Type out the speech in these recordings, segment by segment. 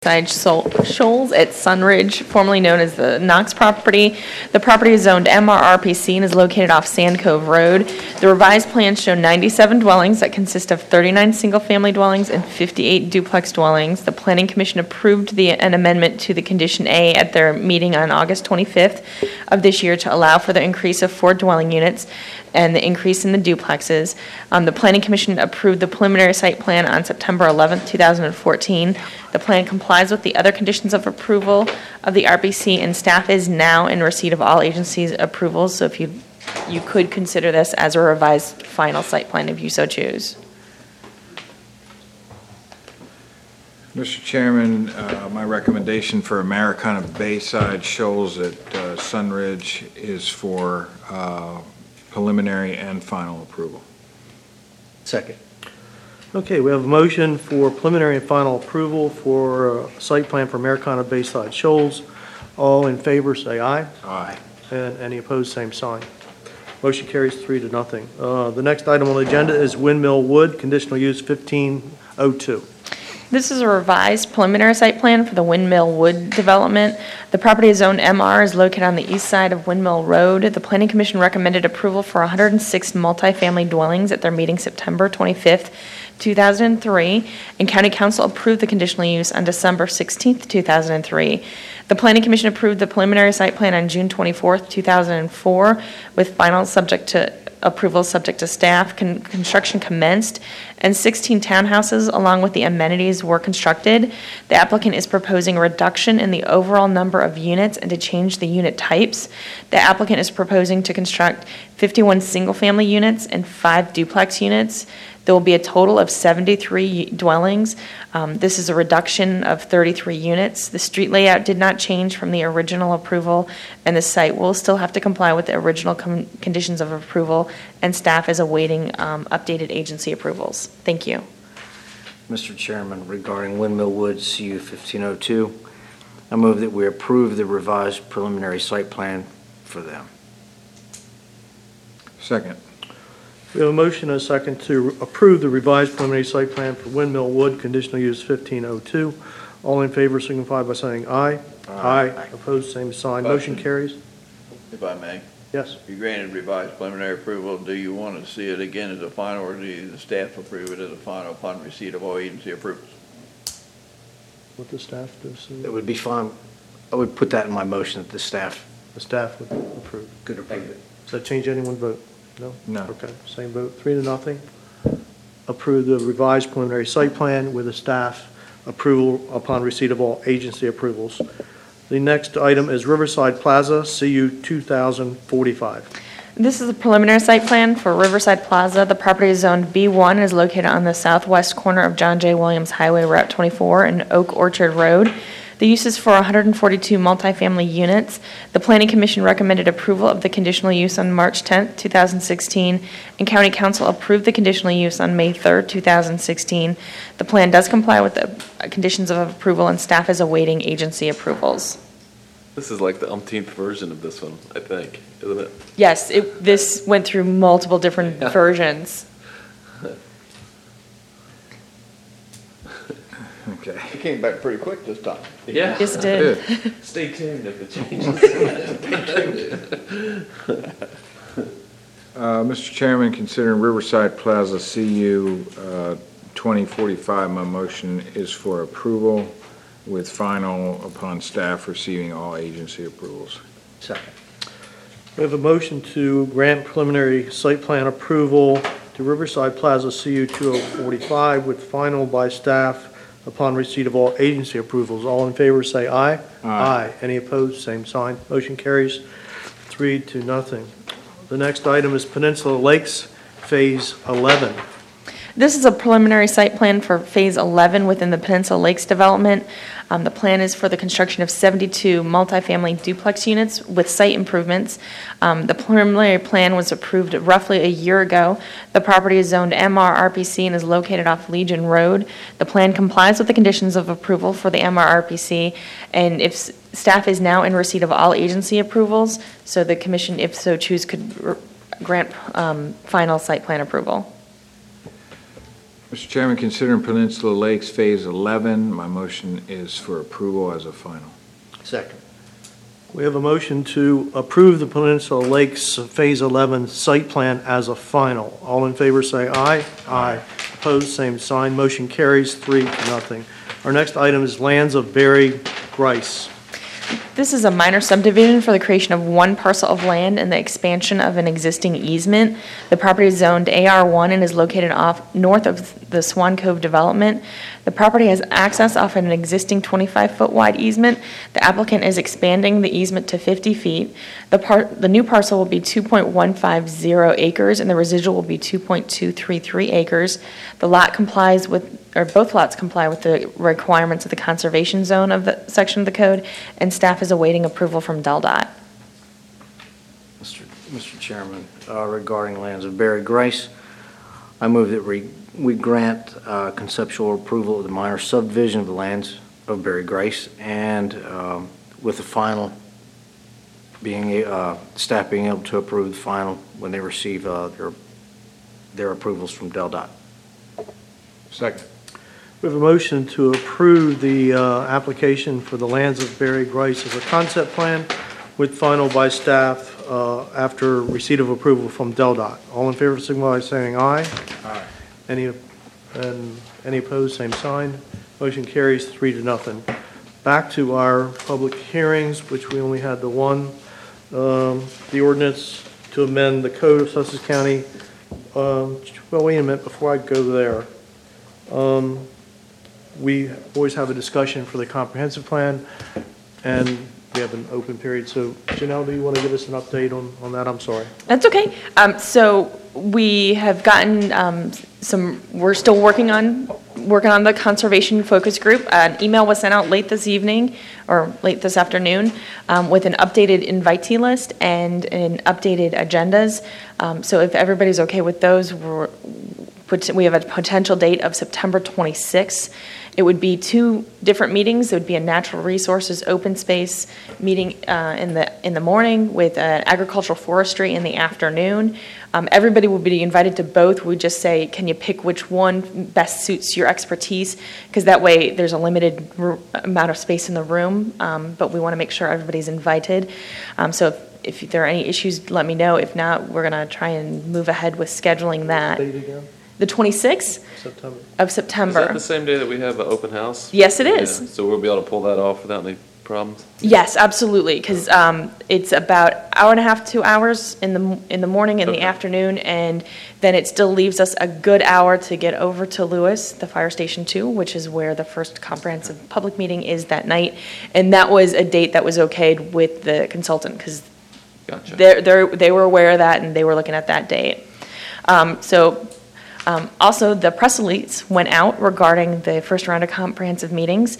Shoals at Sunridge, formerly known as the Knox property. The property is zoned MRRPC and is located off Sand Cove Road. The revised plans show 97 dwellings that consist of 39 single-family dwellings and 58 duplex dwellings. The Planning Commission approved an amendment to the Condition A at their meeting on August 25th of this year to allow for the increase of 4 dwelling units and the increase in the duplexes. The Planning Commission approved the preliminary site plan on September 11th, 2014. The plan complies with the other conditions of approval of the RPC, and staff is now in receipt of all agencies' approvals, so if you could consider this as a revised final site plan if you so choose. Mr. Chairman, my recommendation for Americana Bayside Shoals at Sunridge is for preliminary and final approval. Second. Okay, we have a motion for preliminary and final approval for site plan for Americana Bayside Shoals. All in favor say aye. Aye. And any opposed, same sign. Motion carries 3-0. The next item on the agenda is Windmill Wood, conditional use 1502. This is a revised preliminary site plan for the Windmill Wood development. The property is zoned MR, is located on the east side of Windmill Road. The Planning Commission recommended approval for 106 multifamily dwellings at their meeting September 25th, 2003, and County Council approved the conditional use on December 16th, 2003. The Planning Commission approved the preliminary site plan on June 24th, 2004, with final approval subject to staff. Construction commenced, and 16 townhouses along with the amenities were constructed. The applicant is proposing a reduction in the overall number of units and to change the unit types. The applicant is proposing to construct 51 single-family units and 5 duplex units. There will be a total of 73 dwellings. This is a reduction of 33 units. The street layout did not change from the original approval, and the site will still have to comply with the original conditions of approval, and staff is awaiting updated agency approvals. Thank you. Mr. Chairman, regarding Windmill Woods CU 1502, I move that we approve the revised preliminary site plan for them. Second. We have a motion and a second to approve the revised preliminary site plan for Windmill Wood, conditional use 1502. All in favor signify by saying aye. Aye. Opposed, same sign. Motion carries. If I may, Yes. you granted revised preliminary approval. Do you want to see it again as a final, or do the staff approve it as a final upon receipt of all agency approvals? What the staff does, It would be fine. I would put that in my motion that the staff the staff would approve. could approve it. Does that change anyone's vote? No? No. Okay, same vote, 3-0. Approve the revised preliminary site plan with the staff approval upon receipt of all agency approvals. The next item is Riverside Plaza, CU 2045. This is a preliminary site plan for Riverside Plaza. The property is zoned B1 and is located on the southwest corner of John J. Williams Highway, Route 24, and Oak Orchard Road. The use is for 142 multifamily units. The Planning Commission recommended approval of the conditional use on March 10th, 2016, and County Council approved the conditional use on May 3rd, 2016. The plan does comply with the conditions of approval, and staff is awaiting agency approvals. This is like the umpteenth version of this one, I think, isn't it? Yes, this went through multiple different versions. Okay. It came back pretty quick this time. Yeah. Yes, it did. Good. Stay tuned if it changes. Mr. Chairman, considering Riverside Plaza CU 2045, my motion is for approval with final upon staff receiving all agency approvals. Second. We have a motion to grant preliminary site plan approval to Riverside Plaza CU 2045 with final by staff upon receipt of all agency approvals. All in favor say aye. Aye. Any opposed, same sign. Motion carries 3-0. The next item is Peninsula Lakes, Phase 11. This is a preliminary site plan for Phase 11 within the Peninsula Lakes development. The plan is for the construction of 72 multifamily duplex units with site improvements. The preliminary plan was approved roughly a year ago. The property is zoned MRRPC and is located off Legion Road. The plan complies with the conditions of approval for the MRRPC, and if staff is now in receipt of all agency approvals, so the commission, if so choose, could grant final site plan approval. Mr. Chairman, considering Peninsula Lakes Phase 11, my motion is for approval as a final. Second. We have a motion to approve the Peninsula Lakes Phase 11 site plan as a final. All in favor say aye. Aye. Opposed, same sign. Motion carries 3-0. Our next item is Lands of Barry Grice. This is a minor subdivision for the creation of one parcel of land and the expansion of an existing easement. The property is zoned AR1 and is located north of the Swan Cove development. The property has access off an existing 25-foot wide easement. The applicant is expanding the easement to 50 feet. The new parcel will be 2.150 acres, and the residual will be 2.233 acres. The lot complies with, or both lots comply with the requirements of the conservation zone of the section of the code, and staff is awaiting approval from DelDOT. Mr. Chairman, regarding Lands of Barry Grice, I move that we grant conceptual approval of the minor subdivision of the Lands of Barry Grice, and with the final being, staff being able to approve the final when they receive their approvals from DelDOT. Second. We have a motion to approve the application for the Lands of Barry Grice as a concept plan with final by staff after receipt of approval from DelDOT. All in favor, signify by saying aye. Aye. Any opposed, same sign. Motion carries 3-0. Back to our public hearings, which we only had the one. The ordinance to amend the code of Sussex County. Well, wait a minute, before I go there. We always have a discussion for the comprehensive plan, and we have an open period. So, Janelle, do you want to give us an update on that? I'm sorry. That's okay. So we have gotten we're still working on the conservation focus group. An email was sent out late this evening, or late this afternoon, with an updated invitee list and an updated agendas. So if everybody's okay with those, we have a potential date of September 26th. It would be 2 different meetings. It would be a natural resources open space meeting in the morning with agricultural forestry in the afternoon. Everybody will be invited to both. We just say, can you pick which one best suits your expertise? Because that way there's a limited amount of space in the room, but we want to make sure everybody's invited. So if there are any issues, let me know. If not, we're going to try and move ahead with scheduling that. Date again? The 26th September. of Is September. that the same day that we have an open house? Yes, it is. Yeah, so we'll be able to pull that off without any problems? Yes, absolutely, because it's about hour and a half, 2 hours in the morning and the Okay. afternoon, and then it still leaves us a good hour to get over to Lewis, the Fire Station 2, which is where the first comprehensive public meeting is that night. And that was a date that was okayed with the consultant, because Gotcha. they were aware of that, and they were looking at that date. Also, the press release went out regarding the first round of comprehensive meetings.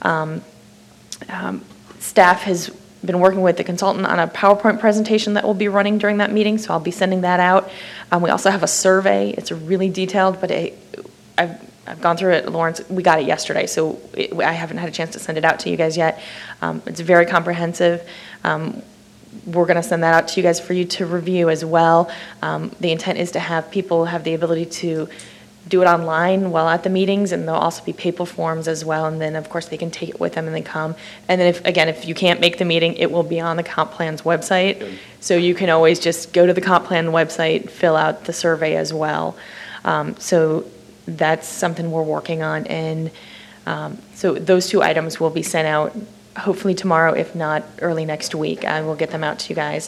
Staff has been working with the consultant on a PowerPoint presentation that we'll be running during that meeting, so I'll be sending that out. We also have a survey. It's really detailed, but I've gone through it, Lawrence. We got it yesterday, so I haven't had a chance to send it out to you guys yet. It's very comprehensive. We're going to send that out to you guys for you to review as well. The intent is to have people have the ability to do it online while at the meetings, and there'll also be paper forms as well, and then of course they can take it with them and then come. And then if you can't make the meeting, it will be on the comp plan's website. Good. So you can always just go to the comp plan website, fill out the survey as well. So that's something we're working on, and so those 2 items will be sent out hopefully tomorrow, if not early next week. I will get them out to you guys.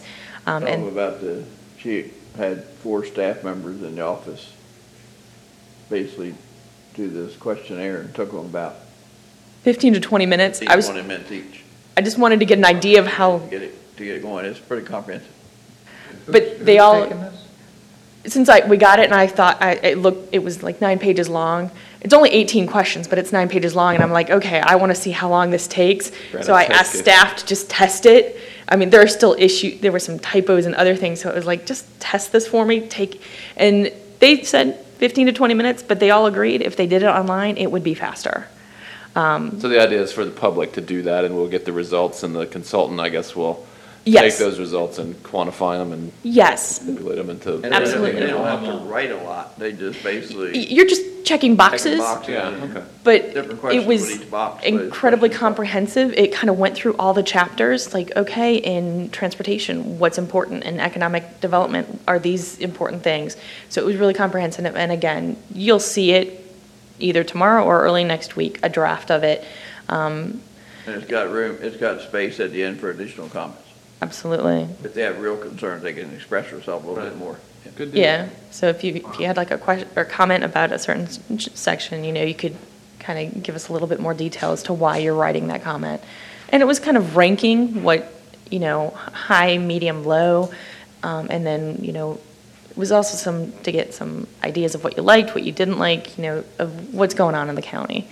She had 4 staff members in the office basically do this questionnaire, and took them about 15 to 20 minutes. 20 minutes each I just wanted to get an idea of how, to get it going. It's pretty comprehensive. but they all, since we got it and I thought, it was like 9 pages long. It's only 18 questions, but it's 9 pages long, and I'm like, okay, I want to see how long this takes. So I asked staff to just test it. I mean, there are still there were some typos and other things, so it was like, just test this for me, and they said 15 to 20 minutes, but they all agreed if they did it online, it would be faster. So the idea is for the public to do that, and we'll get the results, and the consultant, I guess, will Yes. take those results and quantify them and Yes. manipulate them into. And Absolutely. They don't have to write a lot, they just basically. You're just checking boxes. Yeah, okay. But Different it questions was with each box, but incredibly questions. comprehensive. It kind of went through all the chapters, like, okay, in transportation, what's important? In economic development, are these important things? So it was really comprehensive. And again, you'll see it either tomorrow or early next week, a draft of it. And it's got room, it's got space at the end for additional comments. Absolutely. If they have real concerns, they can express themselves a little bit more. Good deal. Yeah. So if you had like a question or comment about a certain section, you could kind of give us a little bit more detail as to why you're writing that comment. And it was kind of ranking what, high, medium, low, and then, it was also to get some ideas of what you liked, what you didn't like, of what's going on in the county.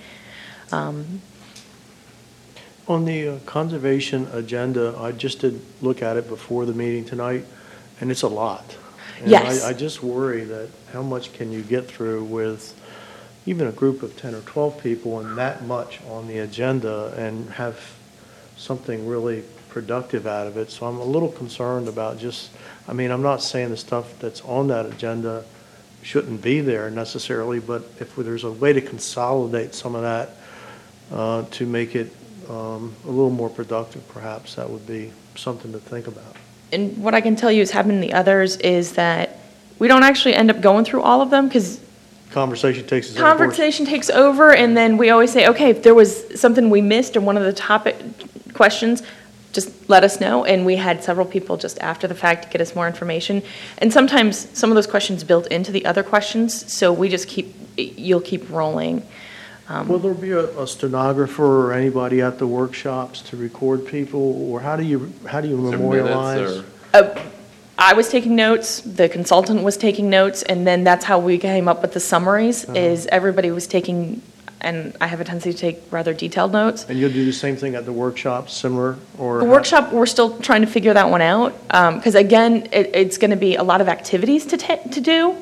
On the conservation agenda, I just did look at it before the meeting tonight, and it's a lot. And Yes. I just worry that how much can you get through with even a group of 10 or 12 people and that much on the agenda and have something really productive out of it. So I'm a little concerned about I'm not saying the stuff that's on that agenda shouldn't be there necessarily, but if there's a way to consolidate some of that to make it a little more productive, perhaps that would be something to think about. And what I can tell you has happened in the others is that we don't actually end up going through all of them because Conversation takes its own course. conversation takes over, and then we always say, okay, if there was something we missed or one of the topic questions, just let us know. And we had several people just after the fact to get us more information. And sometimes some of those questions built into the other questions, so we just you'll keep rolling. Will there be a stenographer or anybody at the workshops to record people, or how do you Is there memorialize? minutes or- I was taking notes, the consultant was taking notes, and then that's how we came up with the summaries, is everybody was taking, and I have a tendency to take rather detailed notes. And you'll do the same thing at the workshops, similar, or? The workshop, we're still trying to figure that one out, because again, it's going to be a lot of activities to do.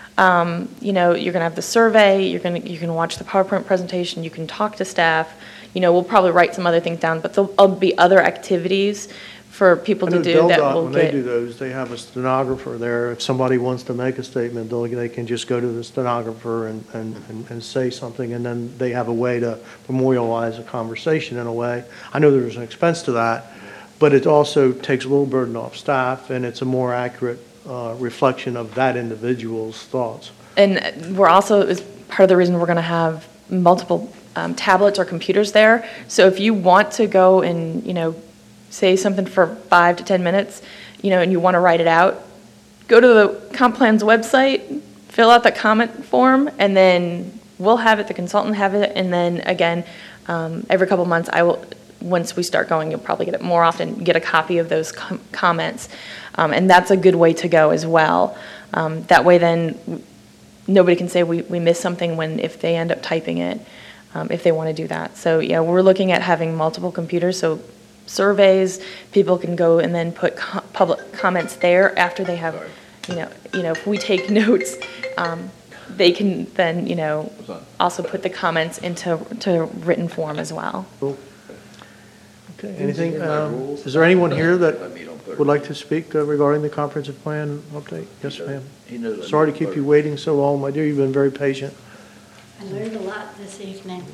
You're going to have the survey, you can watch the PowerPoint presentation, you can talk to staff, we'll probably write some other things down, but there'll be other activities for people to do that will When they do get. those, they have a stenographer there. If somebody wants to make a statement, they can just go to the stenographer and say something, and then they have a way to memorialize a conversation in a way. I know there's an expense to that, but it also takes a little burden off staff, and it's a more accurate reflection of that individual's thoughts. And we're also, as part of the reason we're going to have multiple tablets or computers there. So if you want to go and, say something for 5 to 10 minutes, and you want to write it out, go to the comp plan's website, fill out the comment form, and then we'll have it, the consultant have it, and then again, every couple months, once we start going, you'll probably get it more often, get a copy of those comments. And that's a good way to go as well. That way then, nobody can say we missed something if they end up typing it, if they want to do that. So yeah, we're looking at having multiple computers, so surveys, people can go and then put public comments there after they have, if we take notes, they can then, also put the comments into written form as well. Cool. Okay, anything, is there anyone here that would like to speak regarding the comprehensive plan update? Yes, ma'am. Sorry to keep you waiting so long, my dear, you've been very patient. I learned a lot this evening.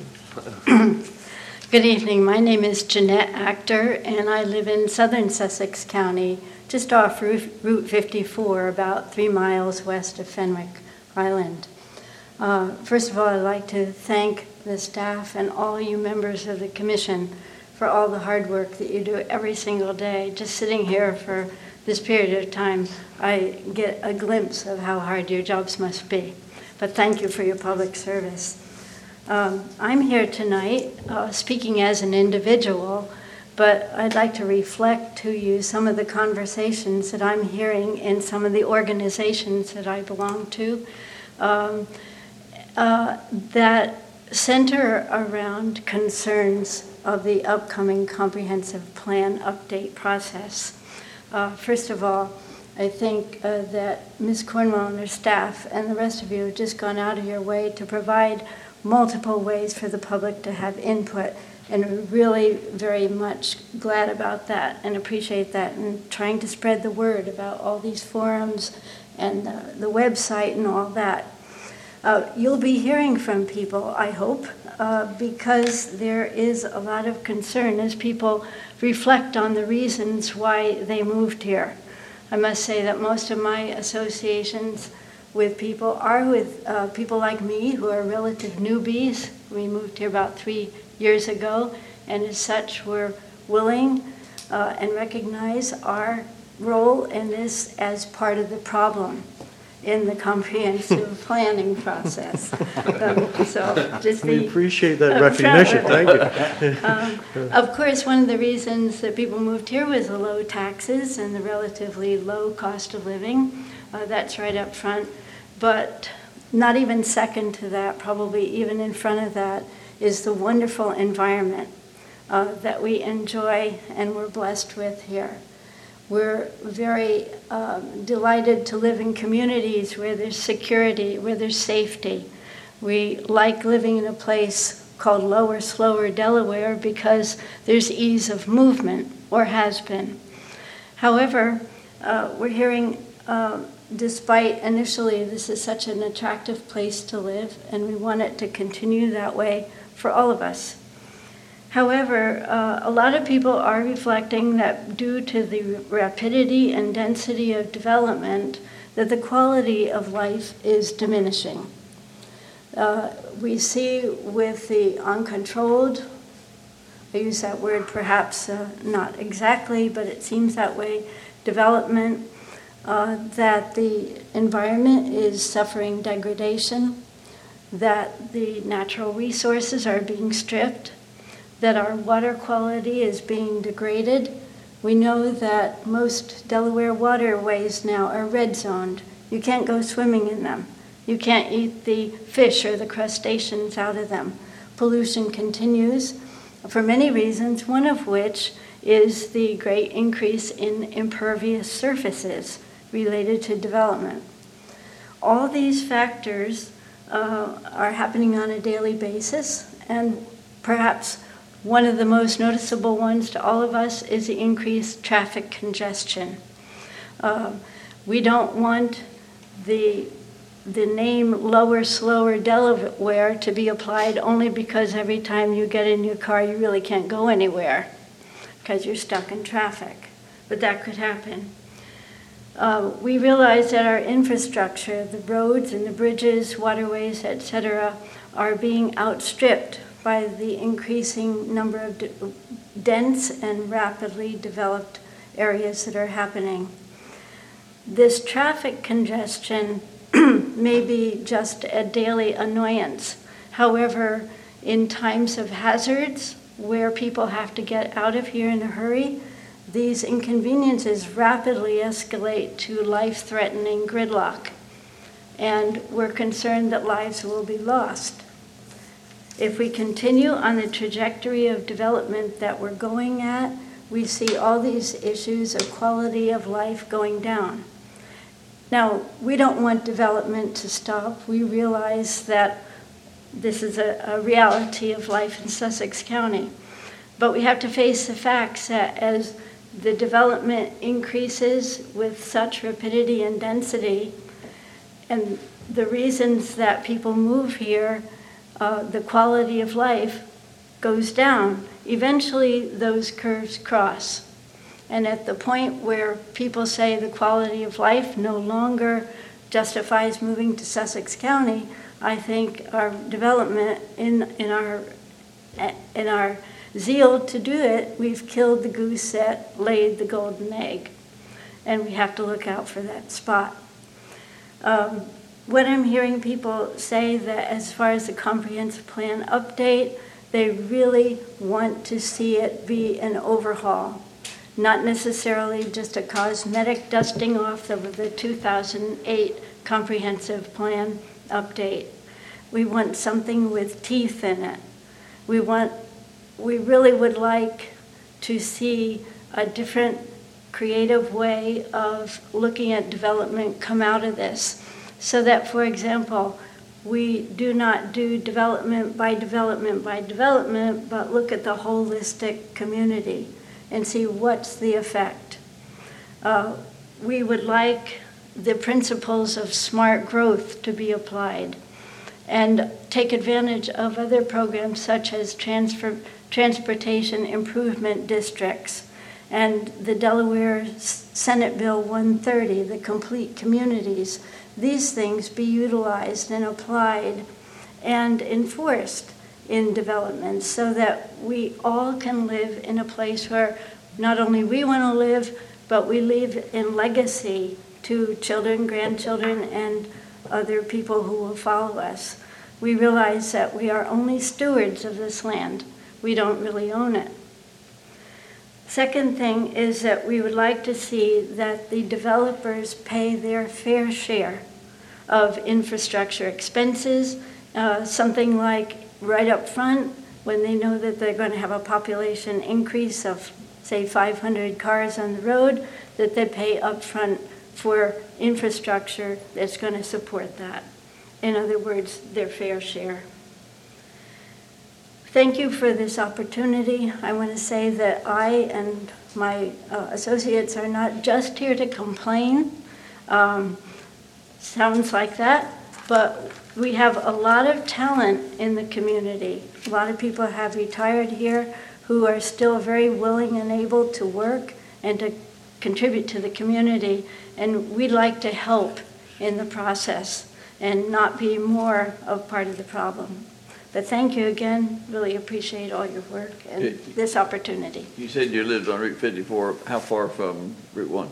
Good evening. My name is Jeanette Actor, and I live in southern Sussex County, just off Route 54, about 3 miles west of Fenwick Island. First of all, I'd like to thank the staff and all you members of the commission for all the hard work that you do every single day. Just sitting here for this period of time, I get a glimpse of how hard your jobs must be. But thank you for your public service. I'm here tonight speaking as an individual, but I'd like to reflect to you some of the conversations that I'm hearing in some of the organizations that I belong to that center around concerns of the upcoming comprehensive plan update process. First of all, I think that Ms. Cornwell and her staff and the rest of you have just gone out of your way to provide multiple ways for the public to have input And we're really very much glad about that and appreciate that, and trying to spread the word about all these forums and the website and all that. You'll be hearing from people, I hope, because there is a lot of concern as people reflect on the reasons why they moved here. I must say that most of my associations with people are with people like me who are relative newbies. We moved here about 3 years ago, and as such, we're willing and recognize our role in this as part of the problem in the comprehensive planning process. So just We be appreciate that recognition, thank you. of course, one of the reasons that people moved here was the low taxes and the relatively low cost of living. That's right up front. But not even second to that, probably even in front of that, is the wonderful environment that we enjoy and we're blessed with here. We're very delighted to live in communities where there's security, where there's safety. We like living in a place called Lower Slower Delaware because there's ease of movement, or has been. However, we're hearing, despite initially this is such an attractive place to live, and we want it to continue that way for all of us. However, a lot of people are reflecting that due to the rapidity and density of development, that the quality of life is diminishing. We see with the uncontrolled, I use that word perhaps not exactly, but it seems that way, development, that the environment is suffering degradation, that the natural resources are being stripped, that our water quality is being degraded. We know that most Delaware waterways now are red zoned. You can't go swimming in them. You can't eat the fish or the crustaceans out of them. Pollution continues for many reasons, one of which is the great increase in impervious surfaces related to development. All these factors are happening on a daily basis, and perhaps one of the most noticeable ones to all of us is the increased traffic congestion. We don't want the name Lower Slower Delaware to be applied only because every time you get in your car you really can't go anywhere because you're stuck in traffic. But that could happen. We realize that our infrastructure, the roads and the bridges, waterways, etc., are being outstripped by the increasing number of dense and rapidly developed areas that are happening. This traffic congestion may be just a daily annoyance. However, in times of hazards where people have to get out of here in a hurry, these inconveniences rapidly escalate to life-threatening gridlock, and we're concerned that lives will be lost. If we continue on the trajectory of development that we're going at, we see all these issues of quality of life going down. Now, we don't want development to stop. We realize that this is a reality of life in Sussex County. But we have to face the facts that as the development increases with such rapidity and density, and the reasons that people move here, the quality of life goes down. Eventually, those curves cross. And at the point where people say the quality of life no longer justifies moving to Sussex County, I think our development in our zeal to do it, we've killed the goose that laid the golden egg. And we have to look out for that spot. What I'm hearing people say that as far as the comprehensive plan update, they really want to see it be an overhaul, not necessarily just a cosmetic dusting off of the 2008 comprehensive plan update. We want something with teeth in it. We really would like to see a different creative way of looking at development come out of this. So that, for example, we do not do development by development by development, but look at the holistic community and see what's the effect. We would like the principles of smart growth to be applied and take advantage of other programs such as transportation improvement districts and the Delaware Senate Bill 130, the complete communities. These things be utilized and applied and enforced in development so that we all can live in a place where not only we want to live, but we live in legacy to children, grandchildren, and other people who will follow us. We realize that we are only stewards of this land. We don't really own it. Second thing is that we would like to see that the developers pay their fair share of infrastructure expenses, something like right up front when they know that they're going to have a population increase of, say, 500 cars on the road, that they pay up front for infrastructure that's going to support that. In other words, their fair share. Thank you for this opportunity. I want to say that I and my associates are not just here to complain. Sounds like that, but we have a lot of talent in the community. A lot of people have retired here who are still very willing and able to work and to contribute to the community, and we'd like to help in the process and not be more of part of the problem. But thank you again. Really appreciate all your work and this opportunity. You said you lived on Route 54. How far from Route 1?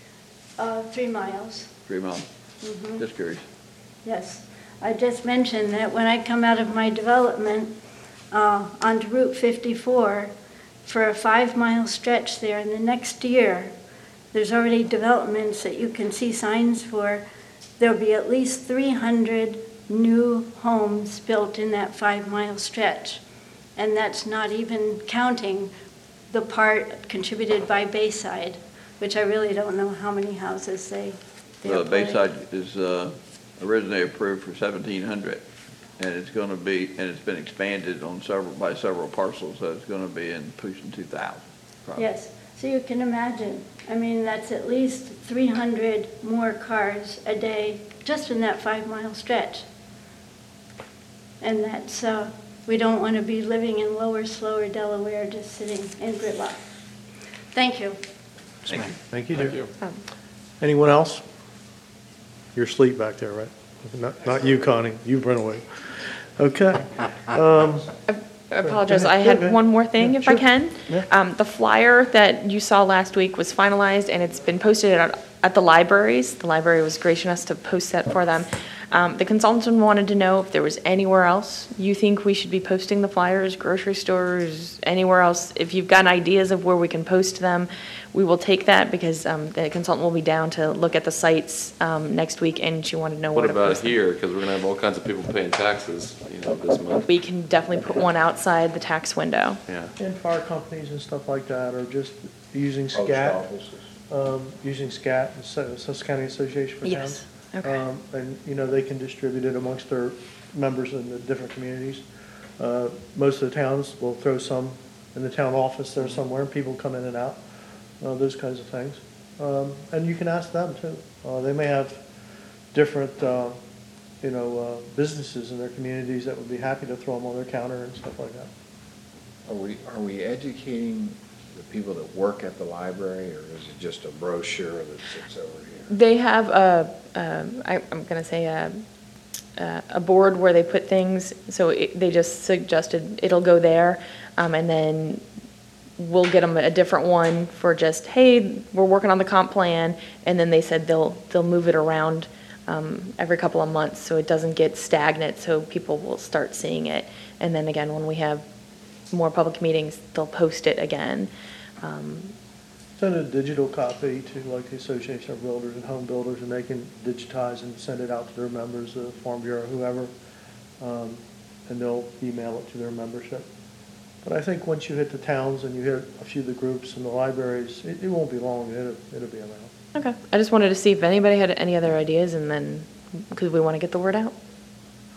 3 miles. 3 miles? Mm-hmm. Just curious. Yes. I just mentioned that when I come out of my development onto Route 54 for a 5-mile stretch there, and the next year there's already developments that you can see signs for. There'll be at least 300 new homes built in that 5-mile stretch. And that's not even counting the part contributed by Bayside, which I really don't know how many houses they are planning. Bayside is originally approved for 1,700, and it's going to be, and it's been expanded on by several parcels, so it's going to be in pushing 2,000. probably. Yes, so you can imagine. I mean, that's at least 300 more cars a day just in that 5-mile stretch. And that's, we don't want to be living in lower, slower Delaware, just sitting in gridlock. Thank you. Thank you. Thank you, dear. Anyone else? You're asleep back there, right? Not you, Connie. You've run away. Okay. I apologize. I Go had ahead. one more thing, Yeah, if I sure. can. Yeah. The flyer that you saw last week was finalized, and it's been posted at the libraries. The library was gracious enough to post that for them. The consultant wanted to know if there was anywhere else you think we should be posting the flyers, grocery stores, anywhere else. If you've got ideas of where we can post them, we will take that, because the consultant will be down to look at the sites next week, and she wanted to know where What to about post them. here? Because we're gonna have all kinds of people paying taxes, this month. We can definitely put one outside the tax window. Yeah. And fire companies and stuff like that are just using SCAT, Susquehanna County Association for Towns. Yes. Okay. And, they can distribute it amongst their members in the different communities. Most of the towns will throw some in the town office there somewhere, and people come in and out, those kinds of things. And you can ask them too. They may have different, businesses in their communities that would be happy to throw them on their counter and stuff like that. Are we educating the people that work at the library, or is it just a brochure that sits over here? They have I'm going to say a board where they put things, so they just suggested it'll go there, and then we'll get them a different one for just, hey, we're working on the comp plan, and then they said they'll move it around every couple of months so it doesn't get stagnant, so people will start seeing it. And then again, when we have more public meetings, they'll post it again. Send a digital copy to like the Association of Builders and Home Builders, and they can digitize and send it out to their members, the Farm Bureau, whoever, and they'll email it to their membership. But I think once you hit the towns and you hit a few of the groups and the libraries, it won't be long, it'll be around. Okay. I just wanted to see if anybody had any other ideas, and then, because we want to get the word out.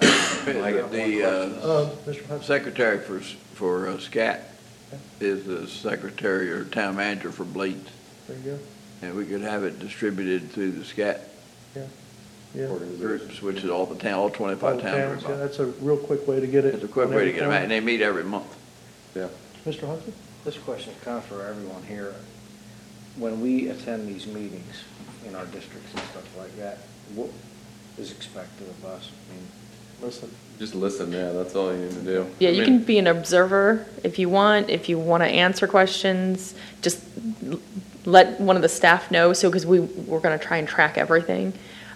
Mr. Hudson? Secretary for SCAT is the secretary or town manager for Blades. There you go. And we could have it distributed through the SCAT Yeah. groups, which is all 25 towns. are Yeah, involved. that's a real quick way to get it. It's a quick on way to every get them out, and corner. they meet every month. Mr. Hudson? This question is kind of for everyone here. When we attend these meetings in our districts and stuff like that, what is expected of us? I mean, Listen. Just listen, yeah, that's all you need to do. Yeah, I you mean, can be an observer if you want. If you want to answer questions, just let one of the staff know. So, because we're going to try and track everything,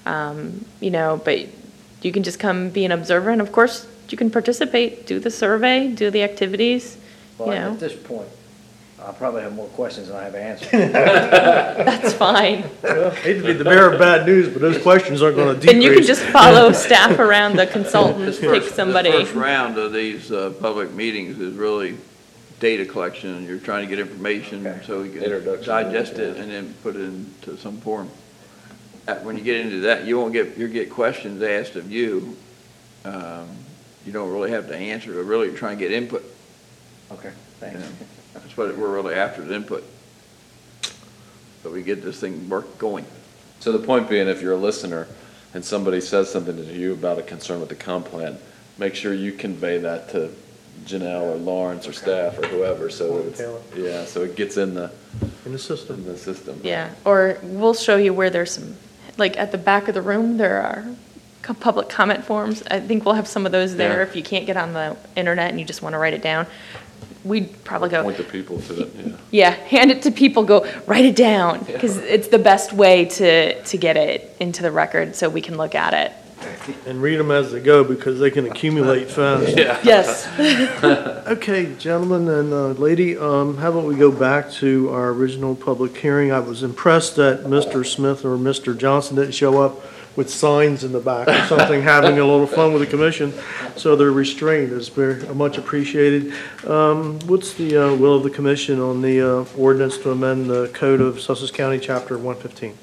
but you can just come be an observer. And of course, you can participate, do the survey, do the activities, well, at this point, I probably have more questions than I have answers. That's fine. Well, hate to be the bearer of bad news, but those questions aren't going to decrease. And you can just follow staff around the consultant, pick somebody. The first round of these public meetings is really data collection, and you're trying to get information so we can Introduction. digest it and then put it into some form. When you get into that, you'll get questions asked of you. You don't really have to answer, but really you're trying to get input. Okay, you thanks. know. That's what we're really after, is input. So we get this thing going. So the point being, if you're a listener and somebody says something to you about a concern with the comp plan, make sure you convey that to Janelle or Lawrence or staff or whoever, so that Taylor. it's, so it gets in the system. system. Yeah, or we'll show you where there's some, like at the back of the room, there are public comment forms. I think we'll have some of those there Yeah. if you can't get on the internet and you just want to write it down. We'd probably go, Point the people to it, yeah. yeah, hand it to people, go, write it down, because it's the best way to get it into the record so we can look at it. And read them as they go, because they can accumulate fast. Yes. Okay, gentlemen and lady, how about we go back to our original public hearing? I was impressed that Mr. Smith or Mr. Johnson didn't show up with signs in the back or something, having a little fun with the commission, so they're restrained. It's very much appreciated. What's the will of the commission on the ordinance to amend the code of Sussex County, Chapter 115?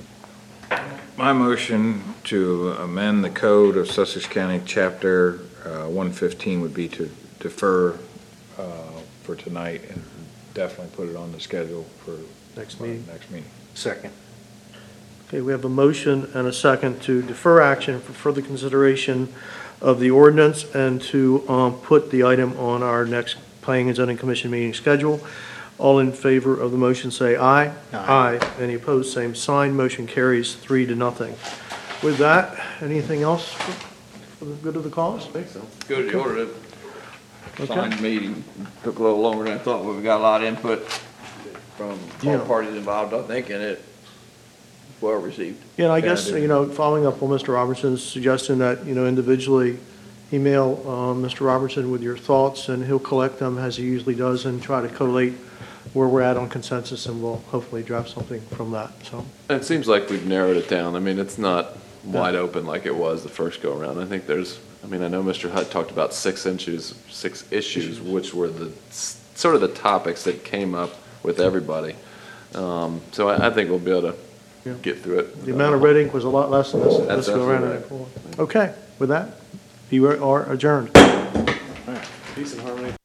My motion to amend the code of Sussex County, Chapter 115, would be to defer for tonight and definitely put it on the schedule for Next meeting. Next meeting. Second. Okay, we have a motion and a second to defer action for further consideration of the ordinance and to put the item on our next Planning and Zoning Commission meeting schedule. All in favor of the motion say aye. Aye. Any opposed, same sign. Motion carries 3-0. With that, anything else for the good of the cause? I think so. Go to the order of Okay. signed meeting. Took a little longer than I thought, but we got a lot of input from all Yeah. parties involved, I think, and it was well received. Yeah, and I Yeah, guess, I do. following up on Mr. Robertson's suggestion that, individually email Mr. Robertson with your thoughts, and he'll collect them as he usually does and try to collate where we're at on consensus, and we'll hopefully draft something from that, so. It seems like we've narrowed it down. I mean, it's not wide open like it was the first go-around. I think I know Mr. Hutt talked about six issues, which were sort of the topics that came up with everybody. So I think we'll be able Yeah. to get through it. The amount of red ink was a lot less than this That's go around. absolutely Okay, with that, you are adjourned. Peace and harmony.